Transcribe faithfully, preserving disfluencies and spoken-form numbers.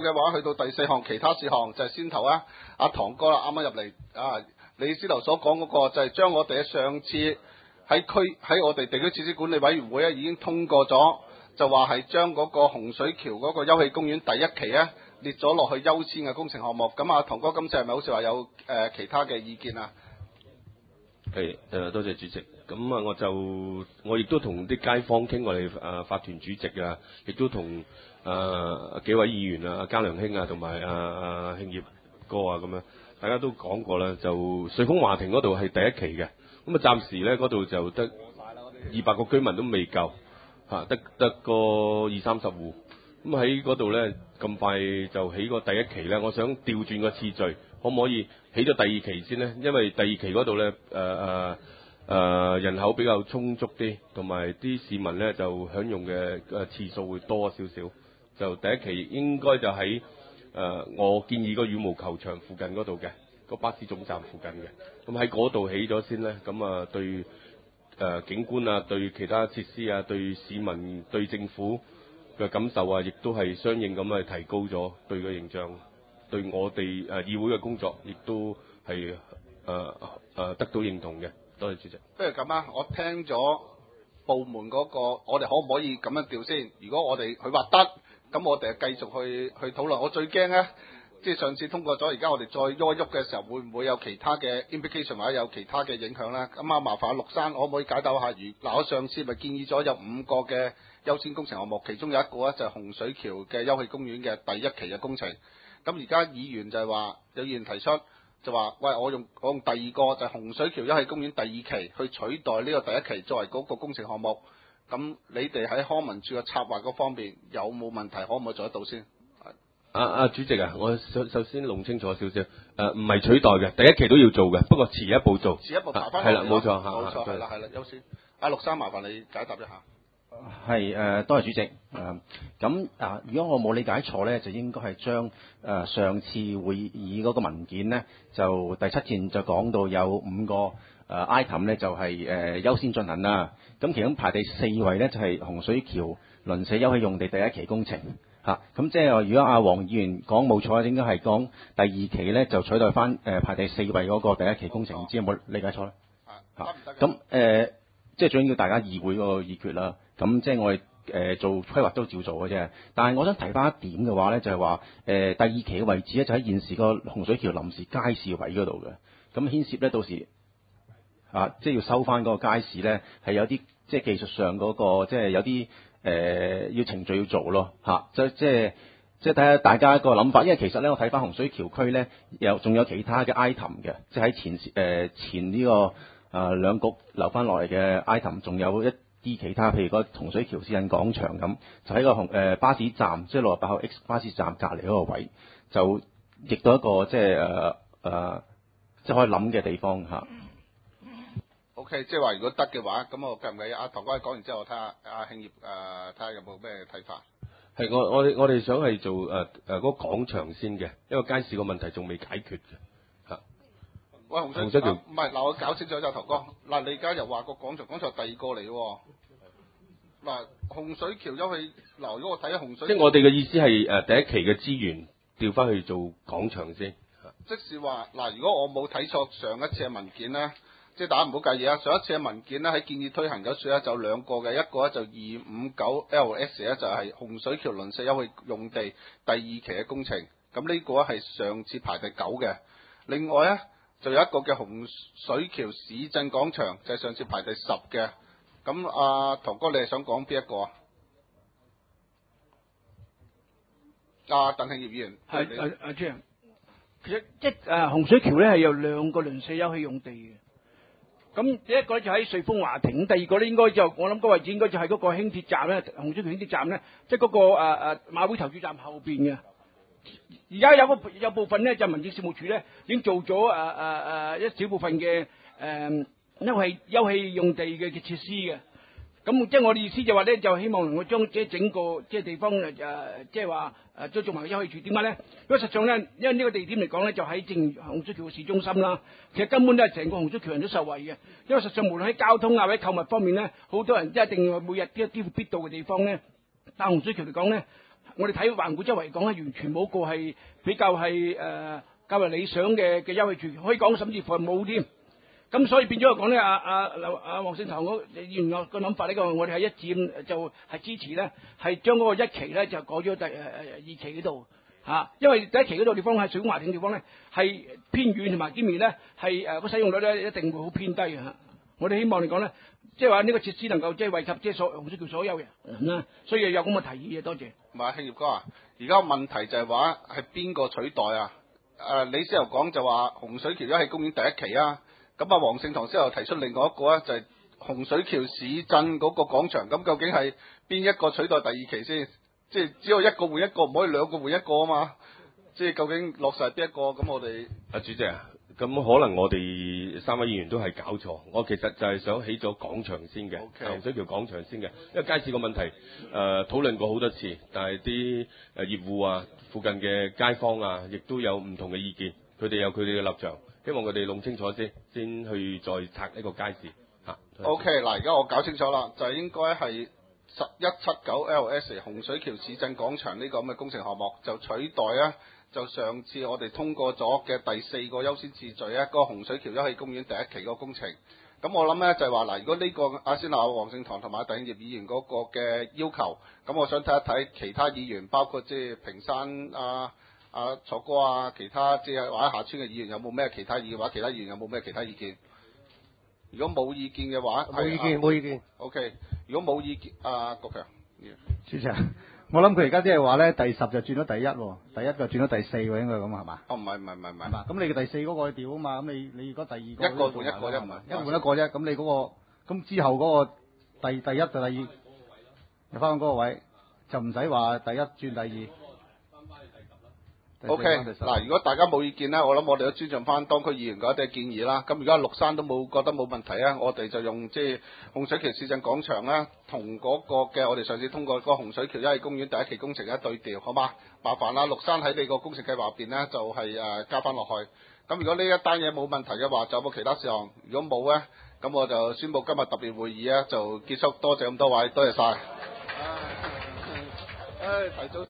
嘅話，去到第四項其他事項就係、是、先頭啊，阿唐哥啦，啱啱入嚟啊，李司頭所講嗰個就係將我哋上次喺區喺我哋地區設施管理委員會咧已經通過咗，就話係將嗰個洪水橋嗰個休憩公園第一期咧列咗落去優先嘅工程項目。咁啊，唐哥今次係咪好似話有誒、呃、其他嘅意見啊？ 係誒，多謝主席。咁啊，我就我亦都同啲街坊傾，我哋誒法團主席啊，亦都同誒幾位議員啊，嘉良兄啊，同埋啊啊慶業哥啊咁樣，大家都講過啦。就瑞豐華庭嗰度係第一期嘅，咁啊暫時咧嗰度就得二百個居民都未夠嚇，得得個二三十戶。咁喺嗰度咧咁快就起個第一期咧，我想調轉個次序，可唔可以起咗第二期先呢？因為第二期嗰度咧誒誒誒人口比較充足啲，同埋啲市民咧就享用嘅誒次數會多少少。就第一期應該就喺誒、呃、我建議個羽毛球場附近嗰度嘅個巴士總站附近嘅。咁喺嗰度起咗先咧，咁啊對誒、呃、景觀啊，對其他設施啊，對市民對政府嘅感受啊，亦都係相應咁係提高咗對個形象，對我哋誒議會嘅工作亦都係誒誒得到認同嘅。多謝主席。 不如咁啊，我聽咗部門嗰、那個，我哋可唔可以咁樣調先？如果我哋佢話得，咁我哋繼續去去討論。我最驚咧，即係上次通過咗，而家我哋再喐一喐嘅時候，會唔會有其他嘅 implication 或者有其他嘅影響咧？咁啊，麻煩陸生可唔可以解答下？如嗱，我上次咪建議咗有五個嘅優先工程項目，其中有一個咧就係洪水橋嘅休憩公園嘅第一期嘅工程。咁而家議員就係話，有議員提出就話，喂，我用我用第二個就係洪水橋休憩公園第二期去取代呢個第一期作為嗰個工程項目。咁你哋喺康文署嘅策劃嗰方面有冇問題？可唔可以做得到先？ 啊啊，主席啊，我首首先弄清楚少少，誒唔係取代嘅，第一期都要做嘅，不過遲一步做。 遲一步爬翻係啦，冇錯， 冇錯，係啦係啦，優先。阿陸生，麻煩你解答一下。 係誒、呃，多謝主席。誒咁啊，如果我冇理解錯咧，就應該係將誒上次會議嗰個文件咧，就第七段就講到有五個誒、呃、item 咧，就係、是、誒、呃、優先進行啦。咁其中排第四位咧，就係、是、洪水橋鄰舍休憩用地第一期工程嚇。咁、啊、即係話，如果阿黃議員講冇錯，應該係講第二期咧，就取代翻誒、呃、排第四位嗰個第一期工程。唔知有冇理解錯咧？嚇咁誒，即係最緊要大家議會嗰個議決啦。咁即係我哋誒、呃、做規劃都照做嘅啫。但係我想提翻一點嘅話咧，就係話誒第二期嘅位置咧，就喺現時個洪水橋臨時街市位嗰度嘅。咁牽涉咧，到時啊，即係要收翻嗰個街市咧，係有啲即係技術上嗰、嗰個即係有啲誒、呃、要程序要做咯嚇、啊。即即係即係睇下大家個諗法，因為其實咧我睇翻洪水橋區咧，有仲有其他嘅 item 嘅，即係喺前誒、呃、前呢、呢個啊、呃、兩局留翻落嚟嘅 item，仲有一啲其他，譬如個洪水橋私人廣場咁，就喺個紅誒、呃、巴士站，即係六十八號 X 巴士站隔離嗰個位，就亦都一個即係誒誒，即係可以諗嘅地方嚇。 O K，即係話如果得嘅話，咁我計唔計？阿唐哥講完之後，我睇下阿慶業誒睇下有冇咩睇法。 係我我哋我哋想係做誒誒嗰個廣場先嘅，因為街市個問題仲未解決嘅嚇。 喂，洪水橋唔係嗱，我搞清楚咗，唐哥嗱，你而家又話個廣場，廣場第二個嚟喎。嗱，洪水橋休憩嗱，如果我睇洪水， 即係我哋嘅意思係誒第一期嘅資源調翻去做廣場先。 即是話嗱，如果我冇睇錯上一次嘅文件咧，即係大家唔好介意啊。上一次嘅文件咧喺建議推行嗰處咧就有兩個嘅，一個咧就二五九 L S 咧就係洪水橋鄰舍休憩用地第二期嘅工程，咁呢個咧係上次排第九嘅。另外咧就有一個嘅洪水橋市鎮廣場，就係、是、上次排第十嘅。咁阿唐哥，你係想講邊一個啊？阿鄧慶業議員係誒阿張，其實即誒洪水橋咧係有兩個鄰舍休憩用地嘅。咁第一個咧就喺瑞豐華庭，第二個咧應該就我諗個位置應該就係嗰個輕鐵站咧，洪水橋輕鐵站咧，即係嗰個誒誒、呃、馬會投注站後邊嘅。而家有個有部分咧就民政事務處咧已經做咗誒誒誒一小部分嘅誒休憩休憩用地嘅嘅設施嘅。咁即係我哋意思就話咧，就希望能夠將即係整個即係地方誒即係話誒都做埋休憩處。點解咧？因為實際上咧，因為呢個地點嚟講咧，就喺正洪水橋嘅市中心啦。其實根本都係成個洪水橋人都受惠嘅。因為實際上無論喺交通啊或者購物方面咧，好多人一定要每日一啲必到嘅地方咧。但洪水橋嚟講咧， 我哋睇環顧周圍講咧，完全冇個係比較係誒、呃、較為理想嘅嘅優惠住，可以講甚至乎係冇添。咁所以變咗嚟講咧，阿阿劉阿黃勝堂嗰議員個諗法呢個，我哋係一致咁就係支持咧，係將嗰個一期咧就改咗第誒誒二期嗰度嚇，因為第一期嗰度地方係水華庭嘅地方咧係偏遠同埋兼面咧係誒個使用率咧一定會好偏低嘅嚇。我哋希望嚟講咧，即係話呢個設施能夠即係惠及即係所洪水橋所有人啦，所以有咁嘅提議嘅，多謝。 唔係，興業哥啊，而家問題就係話係邊個取代啊？誒、呃，李先又講就話洪水橋一係公園第一期啊。咁啊，黃勝堂先又提出另外一個啊，就係、是、洪水橋市鎮嗰個廣場。咁究竟係邊一個取代第二期先？即係只有一個換一個，唔可以兩個換一個啊嘛。即係究竟落實係邊一個？咁我哋阿主席啊，咁可能我哋三位議員都係搞錯。我其實就係想起咗廣場先嘅，洪水橋廣場先嘅。因為街市個問題誒、呃、討論過好多次，但係啲誒業戶啊、附近嘅街坊啊，亦都有唔同嘅意見，佢哋有佢哋嘅立場。希望佢哋弄清楚先，先去再拆呢個街市嚇。 O K， 嗱，而家我搞清楚啦，就係應該係十一七九 L S 洪水橋市鎮廣場呢個咁嘅工程項目，就取代啊，就上次我哋通過咗嘅第四個優先次序啊，嗰、那個洪水橋休憩公園第一期個工程。咁我諗咧就係話嗱，如果呢、這個阿先鬧黃勝堂同埋鄧業議員嗰個嘅要求，咁我想睇一睇其他議員，包括即係平山啊。啊，楚哥啊，其他即係或者下村嘅議員有冇咩其他意見？或者其他議員有冇咩其他意見？如果冇意見嘅話， 冇意見，冇、啊、意見。 O、okay, K， 如果冇意見，啊，國強， 主席，我諗佢而家即係話咧，第十就轉咗第一喎，第一就轉咗第四喎，應該咁係嘛？ 哦，唔係唔係唔係唔係。 咁你嘅第四嗰個去調啊嘛，咁你你如果第二個一個換一個啫，唔係一個換一個啫。咁你嗰、嗰個咁之後嗰個第第一就第二，入翻嗰個位就唔使話第一轉第二。 O K， 嗱，如果大家冇意見咧，我諗我哋都尊重翻當區議員嗰一啲建議啦。咁而家陸山都冇覺得冇問題啊，我哋就用即係洪水橋市鎮廣場啦，同嗰個嘅我哋上次通過嗰個洪水橋休憩公園第一期工程一對調，好嘛？麻煩啦，陸山喺你個工程計劃入邊咧，就係、是、誒加翻落去。咁如果呢一單嘢冇問題嘅話，就有冇其他事項？如果冇咧，咁我就宣佈今日特別會議咧就結束。多謝咁多位，多謝晒。唉，提早。